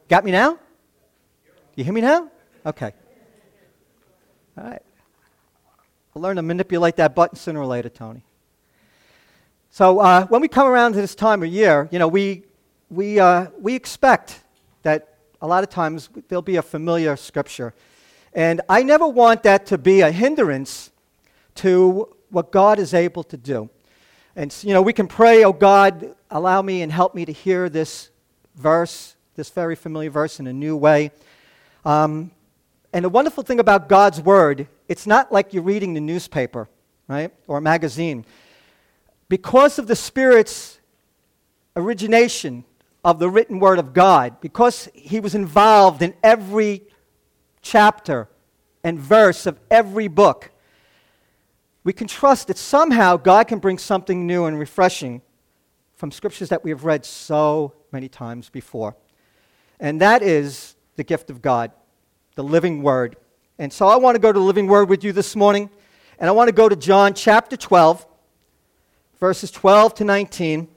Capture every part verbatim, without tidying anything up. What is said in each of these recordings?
Got me now? You hear me now? Okay. All right. I'll learn to manipulate that button sooner or later, Tony. So uh, when we come around to this time of year, you know, we, we, uh, we expect that a lot of times there'll be a familiar scripture. And I never want that to be a hindrance to what God is able to do. And, you know, we can pray, oh God, allow me and help me to hear this verse, this very familiar verse in a new way. Um, and the wonderful thing about God's Word, it's not like you're reading the newspaper, right, or a magazine. Because of the Spirit's origination of the written Word of God, because He was involved in every chapter and verse of every book, we can trust that somehow God can bring something new and refreshing from scriptures that we have read so many times before. And that is the gift of God, the living Word. And so I want to go to the living Word with you this morning, and I want to go to John chapter twelve, verses twelve to nineteen.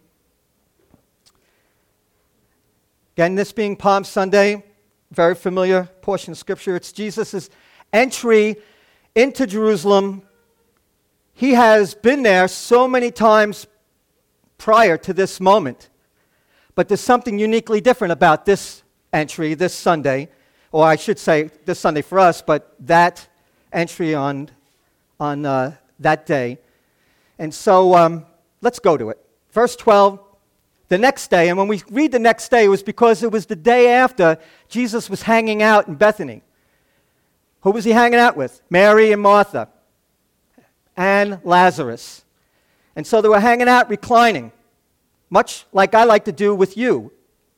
Again, this being Palm Sunday, very familiar portion of Scripture. It's Jesus' entry into Jerusalem. He has been there so many times prior to this moment. But there's something uniquely different about this entry this Sunday, or I should say this Sunday for us, but that entry on, on uh, that day. And so um, let's go to it. Verse twelve, the next day, and when we read the next day, it was because it was the day after Jesus was hanging out in Bethany. Who was he hanging out with? Mary and Martha and Lazarus. And so they were hanging out, reclining, much like I like to do with you.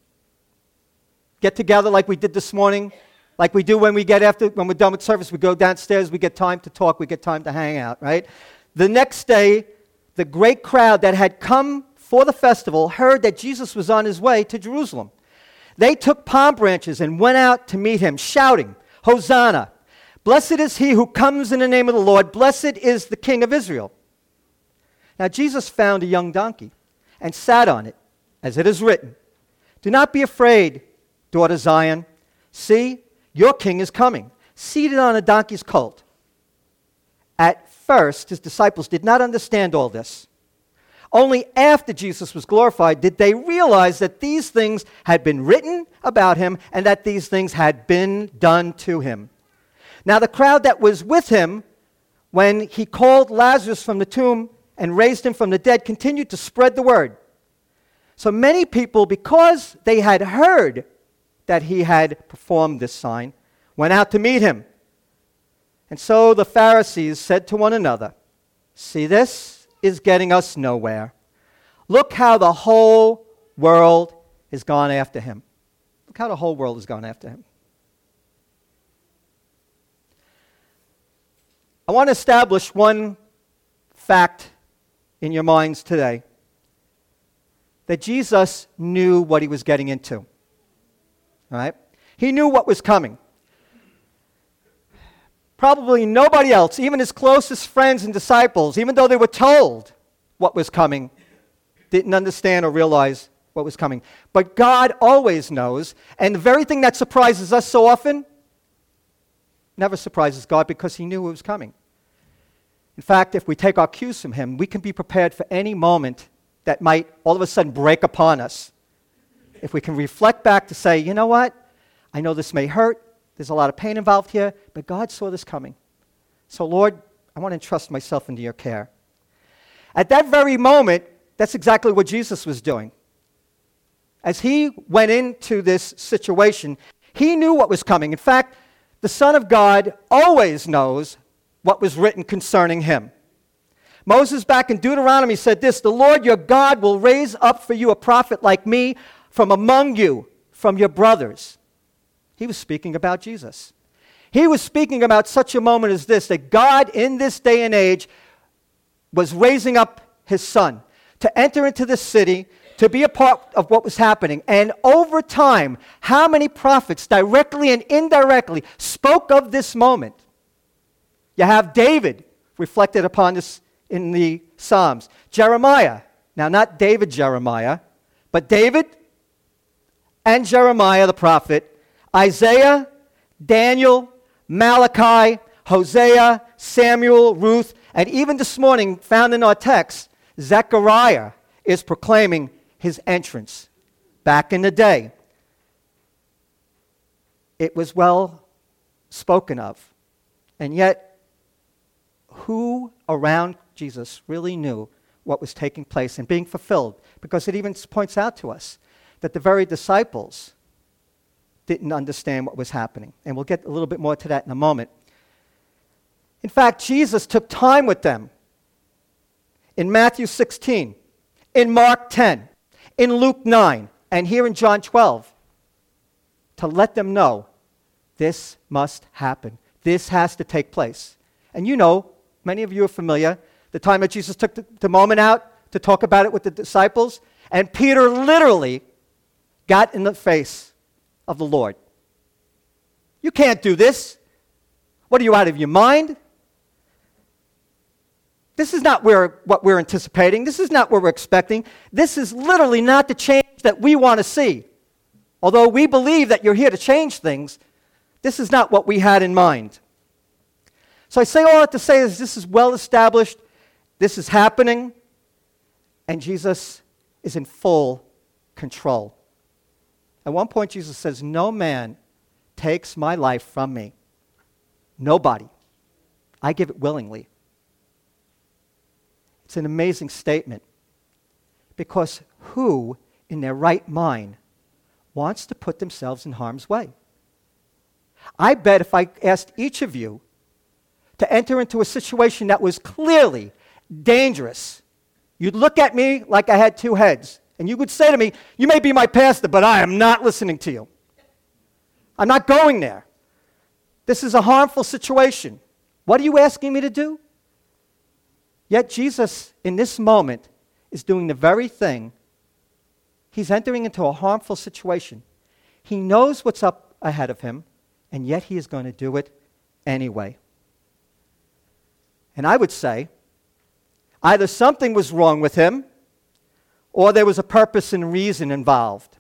Get together like we did this morning, like we do when we get after, when we're done with service, we go downstairs, we get time to talk, we get time to hang out, right? The next day, the great crowd that had come for the festival heard that Jesus was on his way to Jerusalem. They took palm branches and went out to meet him, shouting, Hosanna! Blessed is he who comes in the name of the Lord. Blessed is the King of Israel. Now Jesus found a young donkey and sat on it, as it is written, do not be afraid, daughter Zion. See, your king is coming, seated on a donkey's colt. At first, his disciples did not understand all this. Only after Jesus was glorified did they realize that these things had been written about him and that these things had been done to him. Now the crowd that was with him when he called Lazarus from the tomb and raised him from the dead continued to spread the word. So many people, because they had heard that he had performed this sign, went out to meet him. And so the Pharisees said to one another, see, this is getting us nowhere. Look how the whole world has gone after him. Look how the whole world has gone after him. I want to establish one fact in your minds today, that Jesus knew what he was getting into. All right? He knew what was coming. Probably nobody else, even his closest friends and disciples, even though they were told what was coming, didn't understand or realize what was coming. But God always knows, and the very thing that surprises us so often never surprises God because he knew it was coming. In fact, if we take our cues from him, we can be prepared for any moment that might all of a sudden break upon us. If we can reflect back to say, you know what? I know this may hurt. There's a lot of pain involved here, but God saw this coming. So, Lord, I want to entrust myself into your care. At that very moment, that's exactly what Jesus was doing. As he went into this situation, he knew what was coming. In fact, the Son of God always knows what was written concerning him. Moses back in Deuteronomy said this, the Lord your God will raise up for you a prophet like me from among you, from your brothers. He was speaking about Jesus. He was speaking about such a moment as this, that God in this day and age was raising up his son to enter into the city, to be a part of what was happening. And over time, how many prophets directly and indirectly spoke of this moment? You have David reflected upon this in the Psalms. Jeremiah, now not David Jeremiah, but David, and Jeremiah the prophet, Isaiah, Daniel, Malachi, Hosea, Samuel, Ruth, and even this morning, found in our text, Zechariah is proclaiming his entrance. Back in the day, it was well spoken of. And yet, who around Jesus really knew what was taking place and being fulfilled? Because it even points out to us that the very disciples didn't understand what was happening. And we'll get a little bit more to that in a moment. In fact, Jesus took time with them in Matthew sixteen, in Mark ten, in Luke nine, and here in John twelve, to let them know this must happen. This has to take place. And you know, many of you are familiar, the time that Jesus took the, the moment out to talk about it with the disciples, and Peter literally got in the face of the Lord. You can't do this. What are you, out of your mind? This is not where, what we're anticipating. This is not what we're expecting. This is literally not the change that we want to see. Although we believe that you're here to change things, this is not what we had in mind. So I say all that to say is this is well established. This is happening. And Jesus is in full control. At one point, Jesus says, "No man takes my life from me. Nobody. I give it willingly." It's an amazing statement. Because who in their right mind wants to put themselves in harm's way? I bet if I asked each of you to enter into a situation that was clearly dangerous, you'd look at me like I had two heads. And you would say to me, "You may be my pastor, but I am not listening to you. I'm not going there. This is a harmful situation. What are you asking me to do?" Yet Jesus, in this moment, is doing the very thing. He's entering into a harmful situation. He knows what's up ahead of him, and yet he is going to do it anyway. And I would say, either something was wrong with him, or there was a purpose and reason involved.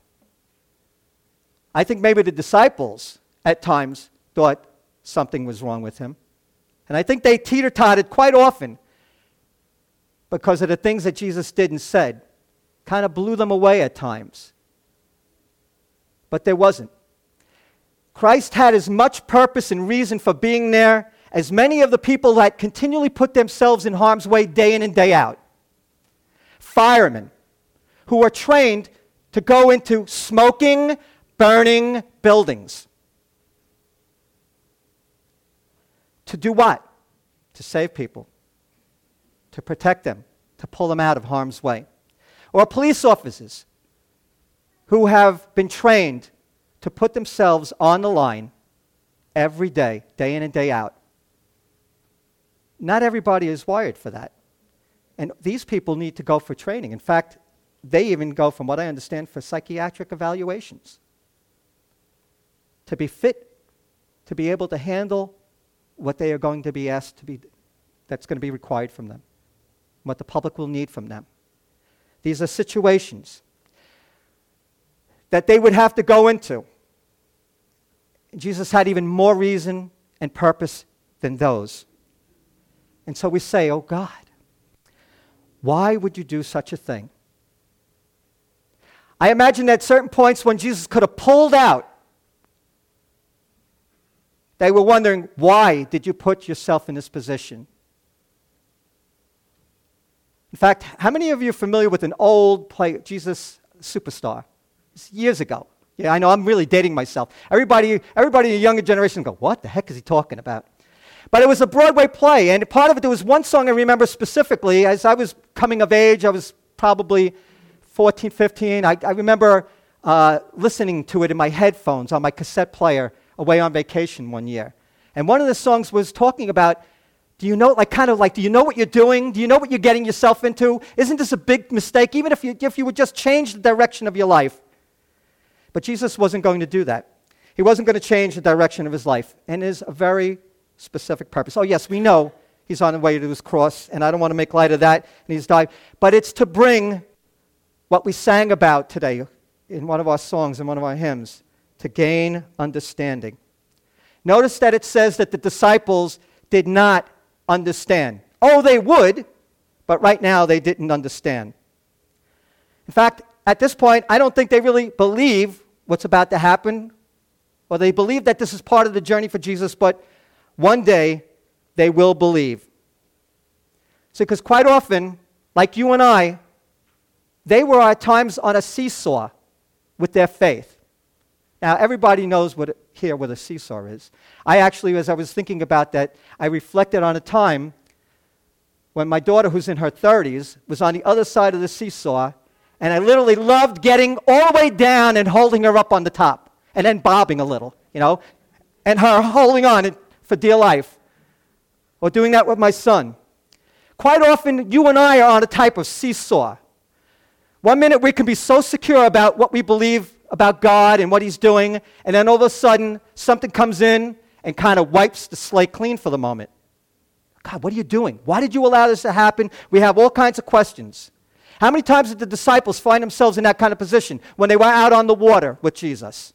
I think maybe the disciples, at times, thought something was wrong with him. And I think they teeter-totted quite often because of the things that Jesus did and said. Kind of blew them away at times. But there wasn't. Christ had as much purpose and reason for being there as many of the people that continually put themselves in harm's way day in and day out. Firemen who are trained to go into smoking, burning buildings. To do what? To save people. To protect them. To pull them out of harm's way. Or police officers who have been trained to put themselves on the line every day, day in and day out. Not everybody is wired for that. And these people need to go for training. In fact, they even go, from what I understand, for psychiatric evaluations. To be fit, to be able to handle what they are going to be asked to be, that's going to be required from them. What the public will need from them. These are situations that they would have to go into. Jesus had even more reason and purpose than those. And so we say, "Oh God, why would you do such a thing?" I imagine at certain points when Jesus could have pulled out, they were wondering, why did you put yourself in this position? In fact, how many of you are familiar with an old play, Jesus Superstar? It's years ago. Yeah, I know, I'm really dating myself. Everybody, everybody in the younger generation go, "What the heck is he talking about?" But it was a Broadway play, and part of it, there was one song I remember specifically. As I was coming of age, I was probably fourteen, fifteen. I, I remember uh, listening to it in my headphones on my cassette player away on vacation one year. And one of the songs was talking about, do you know, like kind of like, do you know what you're doing? Do you know what you're getting yourself into? Isn't this a big mistake, even if you, if you would just change the direction of your life? But Jesus wasn't going to do that. He wasn't going to change the direction of his life. And there's a very specific purpose. Oh, yes, we know he's on the way to his cross, and I don't want to make light of that, and he's died. But it's to bring what we sang about today. in one of our songs, in one of our hymns, to gain understanding. Notice that it says that the disciples did not understand. Oh, they would, but right now they didn't understand. In fact, at this point, I don't think they really believe what's about to happen, or they believe that this is part of the journey for Jesus, but one day they will believe. See, because quite often, like you and I, they were at times on a seesaw with their faith. Now, everybody knows what here what a seesaw is. I actually, as I was thinking about that, I reflected on a time when my daughter, who's in her thirties, was on the other side of the seesaw, and I literally loved getting all the way down and holding her up on the top, and then bobbing a little, you know, and her holding on it for dear life, or doing that with my son. Quite often, you and I are on a type of seesaw. One minute we can be so secure about what we believe about God and what He's doing, and then all of a sudden, something comes in and kind of wipes the slate clean for the moment. God, what are you doing? Why did you allow this to happen? We have all kinds of questions. How many times did the disciples find themselves in that kind of position when they were out on the water with Jesus?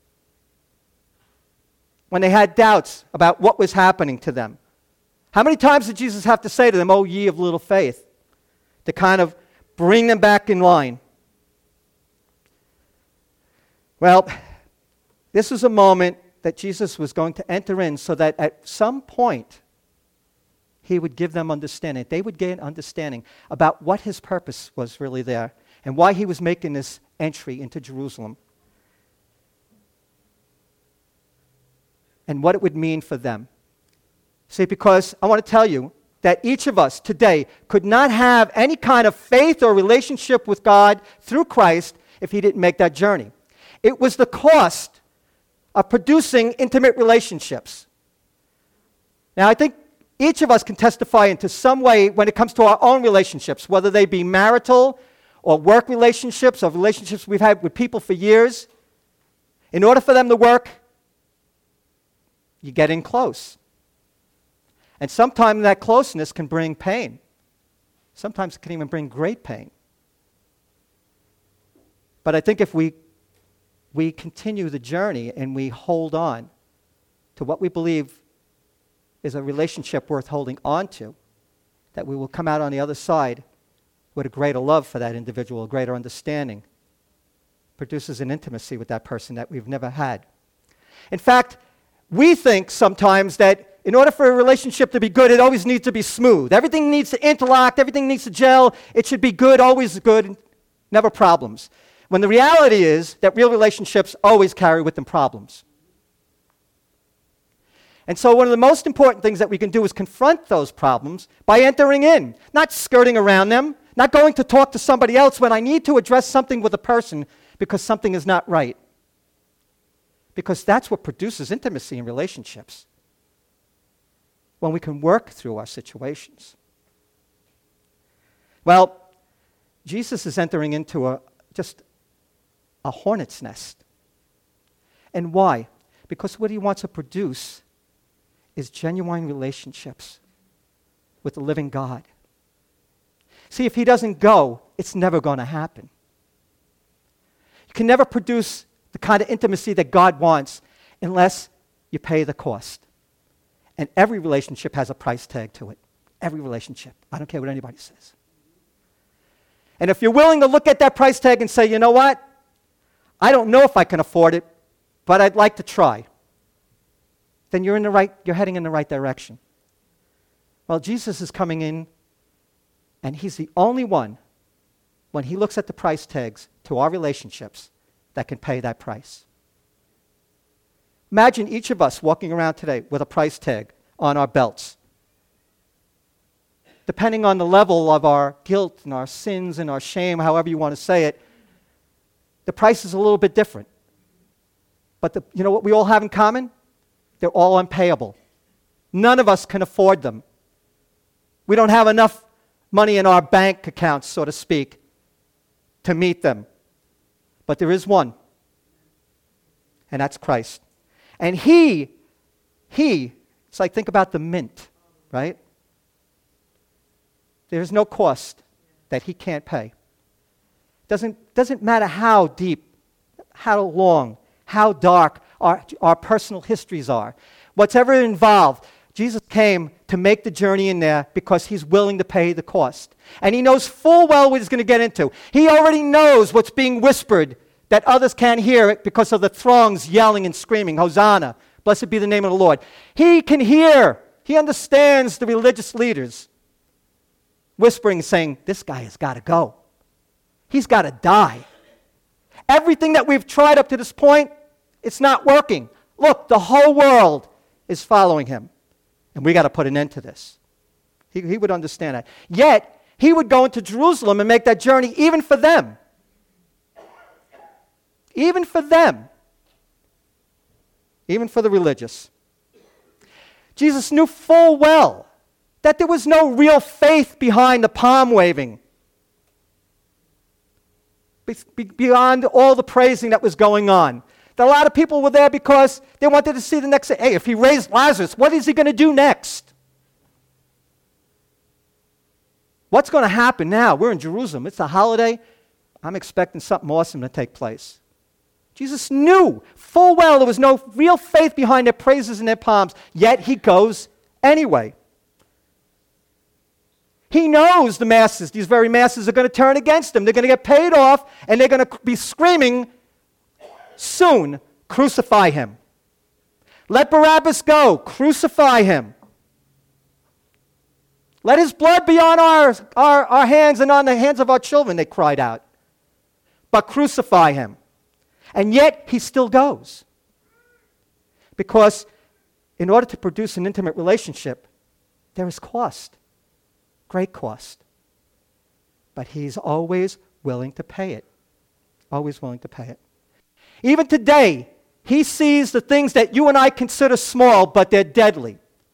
When they had doubts about what was happening to them? How many times did Jesus have to say to them, "Oh, ye of little faith," to kind of bring them back in line? Well, this was a moment that Jesus was going to enter in so that at some point He would give them understanding. They would gain understanding about what His purpose was really there and why He was making this entry into Jerusalem and what it would mean for them. See, because I want to tell you that each of us today could not have any kind of faith or relationship with God through Christ if He didn't make that journey. It was the cost of producing intimate relationships. Now, I think each of us can testify into some way when it comes to our own relationships, whether they be marital or work relationships or relationships we've had with people for years. In order for them to work, you get in close. And sometimes that closeness can bring pain. Sometimes it can even bring great pain. But I think if we we continue the journey and we hold on to what we believe is a relationship worth holding on to, that we will come out on the other side with a greater love for that individual, a greater understanding, produces an intimacy with that person that we've never had. In fact, we think sometimes that in order for a relationship to be good, it always needs to be smooth. Everything needs to interlock, everything needs to gel. It should be good, always good, never problems. When the reality is that real relationships always carry with them problems. And so one of the most important things that we can do is confront those problems by entering in, not skirting around them, not going to talk to somebody else when I need to address something with a person because something is not right. Because that's what produces intimacy in relationships. When we can work through our situations. Well, Jesus is entering into a just a hornet's nest. And why? Because what He wants to produce is genuine relationships with the living God. See, if He doesn't go, it's never going to happen. You can never produce the kind of intimacy that God wants unless you pay the cost. And every relationship has a price tag to it. Every relationship. I don't care what anybody says. And if you're willing to look at that price tag and say, you know what? I don't know if I can afford it, but I'd like to try. Then you're in the right, you're heading in the right direction. Well, Jesus is coming in, and He's the only one, when He looks at the price tags to our relationships, that can pay that price. Imagine each of us walking around today with a price tag on our belts. Depending on the level of our guilt and our sins and our shame, however you want to say it, the price is a little bit different. But the, you know what we all have in common? They're all unpayable. None of us can afford them. We don't have enough money in our bank accounts, so to speak, to meet them. But there is one, and that's Christ. And He, He, it's like think about the mint, right? There's no cost that He can't pay. Doesn't, doesn't matter how deep how long, how dark our, our personal histories are, whatever involved, Jesus came to make the journey in there because he's willing to pay the cost. And he knows full well what he's going to get into. He already knows what's being whispered that others can't hear it because of the throngs yelling and screaming, Hosanna, blessed be the name of the Lord. He can hear, he understands the religious leaders whispering, saying, this guy has got to go. He's got to die. Everything that we've tried up to this point, it's not working. Look, the whole world is following him. And we got to put an end to this. He, he would understand that. Yet, he would go into Jerusalem and make that journey even for them. Even for them. Even for the religious. Jesus knew full well that there was no real faith behind the palm waving. Be- beyond all the praising that was going on. That a lot of people were there because they wanted to see the next, hey, if he raised Lazarus, what is he going to do next? What's going to happen now? We're in Jerusalem. It's a holiday. I'm expecting something awesome to take place. Jesus knew full well there was no real faith behind their praises and their palms, yet he goes anyway. He knows the masses, these very masses, are going to turn against him. They're going to get paid off, and they're going to be screaming, soon, crucify him. Let Barabbas go. Crucify him. Let his blood be on our, our, our hands and on the hands of our children, they cried out. But crucify him. And yet, he still goes. Because in order to produce an intimate relationship, there is cost. Great cost. But he's always willing to pay it. Always willing to pay it. Even today, he sees the things that you and I consider small, but they're deadly.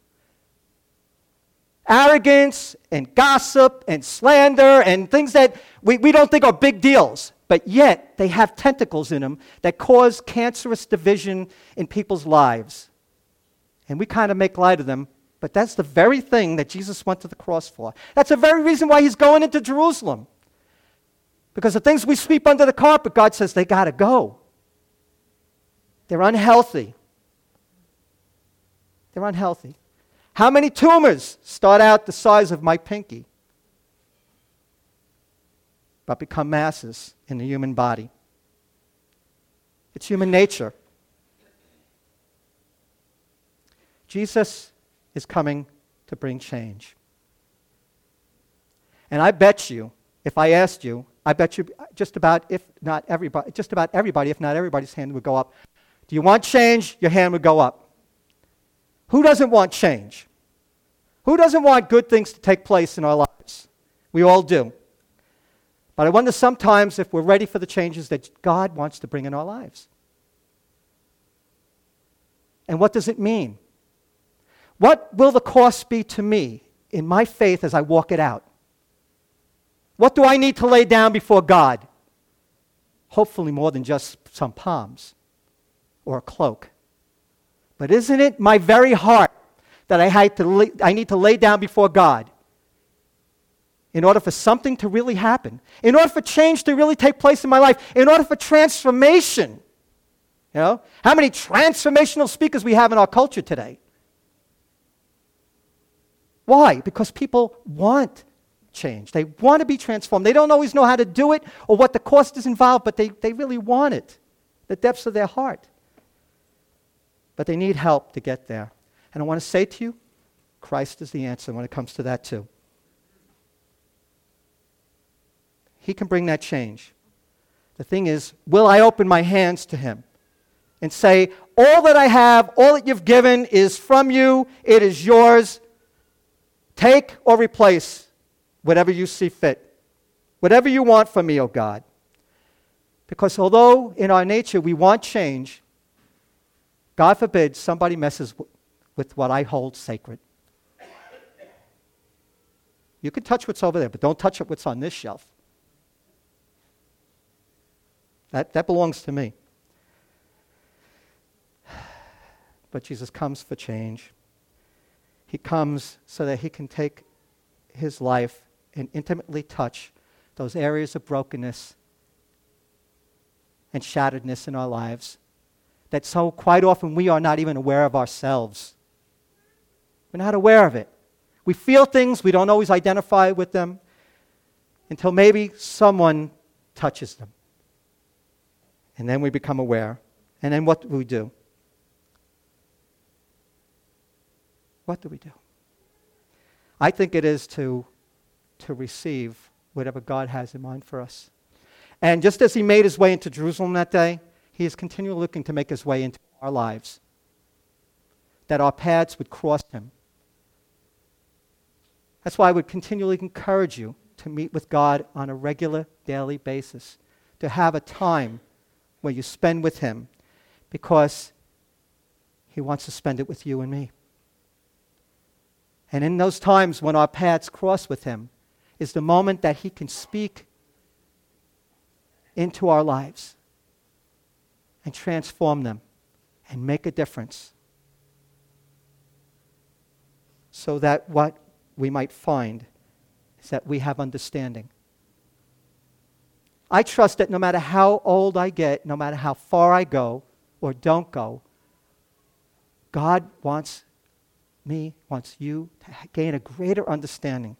Arrogance and gossip and slander and things that we, we don't think are big deals, but yet they have tentacles in them that cause cancerous division in people's lives. And we kind of make light of them, but that's the very thing that Jesus went to the cross for. That's the very reason why he's going into Jerusalem. Because the things we sweep under the carpet, God says they got to go. They're unhealthy. They're unhealthy. How many tumors start out the size of my pinky, but become masses in the human body? It's human nature. Jesus is coming to bring change. And I bet you, if I asked you, I bet you just about, if not everybody, just about everybody, if not everybody's hand would go up. Do you want change? Your hand would go up. Who doesn't want change? Who doesn't want good things to take place in our lives? We all do. But I wonder sometimes if we're ready for the changes that God wants to bring in our lives. And what does it mean? What will the cost be to me in my faith as I walk it out? What do I need to lay down before God? Hopefully more than just some palms or a cloak. But isn't it my very heart that I, had to lay, I need to lay down before God in order for something to really happen, in order for change to really take place in my life, in order for transformation? You know, how many transformational speakers we have in our culture today? Why? Because people want change. They want to be transformed. They don't always know how to do it or what the cost is involved, but they, they really want it, the depths of their heart. But they need help to get there. And I want to say to you, Christ is the answer when it comes to that too. He can bring that change. The thing is, will I open my hands to him and say, all that I have, all that you've given is from you, it is yours. Take or replace whatever you see fit. Whatever you want from me, O God. Because although in our nature we want change, God forbid somebody messes w- with what I hold sacred. You can touch what's over there, but don't touch it what's on this shelf. That, that belongs to me. But Jesus comes for change. He comes so that he can take his life and intimately touch those areas of brokenness and shatteredness in our lives that so quite often we are not even aware of ourselves. We're not aware of it. We feel things, we don't always identify with them until maybe someone touches them. And then we become aware. And then what do we do? What do we do? I think it is to, to receive whatever God has in mind for us. And just as he made his way into Jerusalem that day, he is continually looking to make his way into our lives, that our paths would cross him. That's why I would continually encourage you to meet with God on a regular, daily basis, to have a time where you spend with him, because he wants to spend it with you and me. And in those times when our paths cross with him is the moment that he can speak into our lives and transform them and make a difference, so that what we might find is that we have understanding. I trust that no matter how old I get, no matter how far I go or don't go, God wants me, wants you to gain a greater understanding.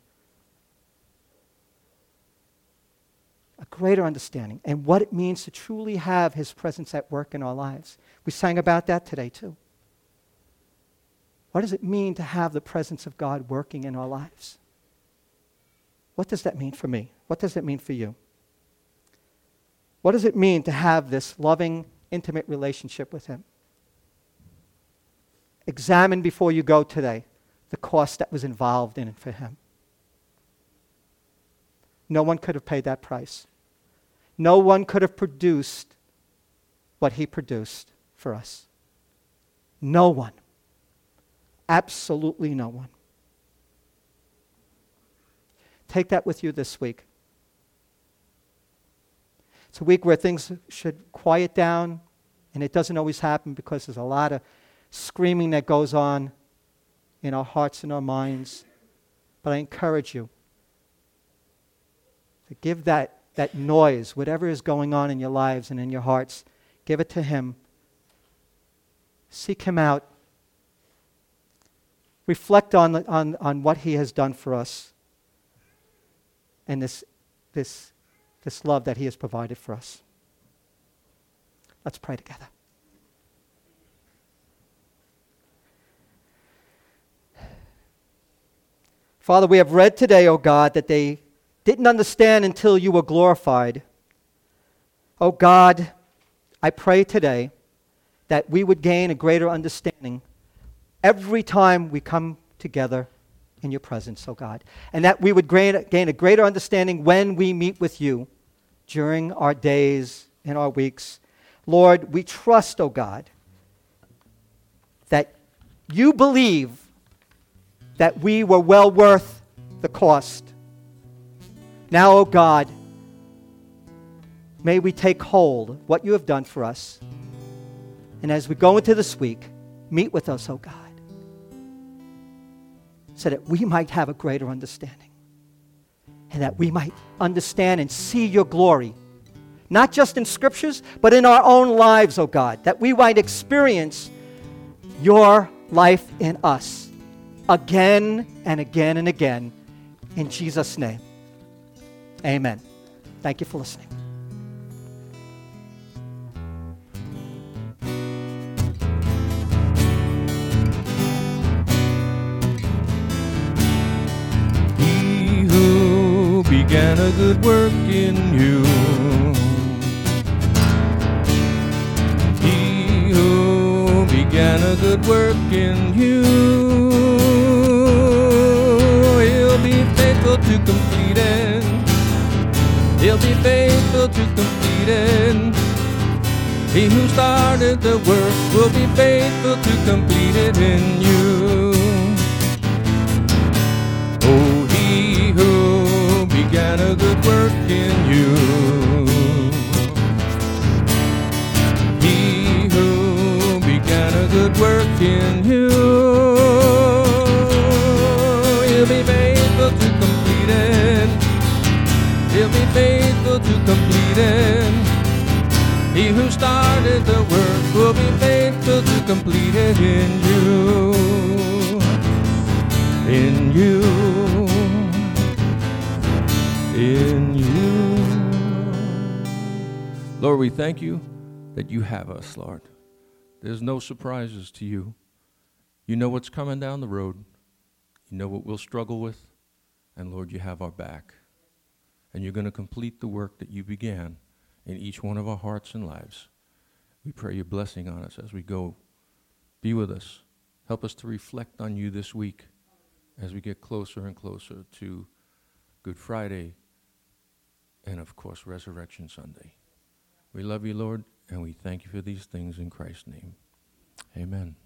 A greater understanding and what it means to truly have his presence at work in our lives. We sang about that today too. What does it mean to have the presence of God working in our lives? What does that mean for me? What does it mean for you? What does it mean to have this loving, intimate relationship with him? Examine before you go today the cost that was involved in it for him. No one could have paid that price. No one could have produced what he produced for us. No one. Absolutely no one. Take that with you this week. It's a week where things should quiet down, and it doesn't always happen because there's a lot of screaming that goes on in our hearts and our minds. But I encourage you to give that, that noise, whatever is going on in your lives and in your hearts, give it to him. Seek him out. Reflect on, on, on what he has done for us and this, this, this love that he has provided for us. Let's pray together. Father, we have read today, O God, that they didn't understand until you were glorified. O God, I pray today that we would gain a greater understanding every time we come together in your presence, O God, and that we would gain, gain a greater understanding when we meet with you during our days and our weeks. Lord, we trust, O God, that you believe that we were well worth the cost. Now, O God, may we take hold of what you have done for us. And as we go into this week, meet with us, O God, so that we might have a greater understanding and that we might understand and see your glory, not just in scriptures, but in our own lives, O God, that we might experience your life in us again and again and again. In Jesus' name, amen. Thank you for listening. He who began a good work in you, he who began a good work in you, to complete it. He'll be faithful to complete it. He who started the work will be faithful to complete it in you. Oh, he who began a good work in you, he who began a good work in you, he'll be faithful to complete it. He'll be faithful to complete it. He who started the work will be faithful to complete it in you. In you. In you. Lord, we thank you that you have us, Lord. There's no surprises to you. You know what's coming down the road. You know what we'll struggle with. And Lord, you have our back. And you're going to complete the work that you began in each one of our hearts and lives. We pray your blessing on us as we go. Be with us. Help us to reflect on you this week as we get closer and closer to Good Friday and, of course, Resurrection Sunday. We love you, Lord, and we thank you for these things in Christ's name. Amen.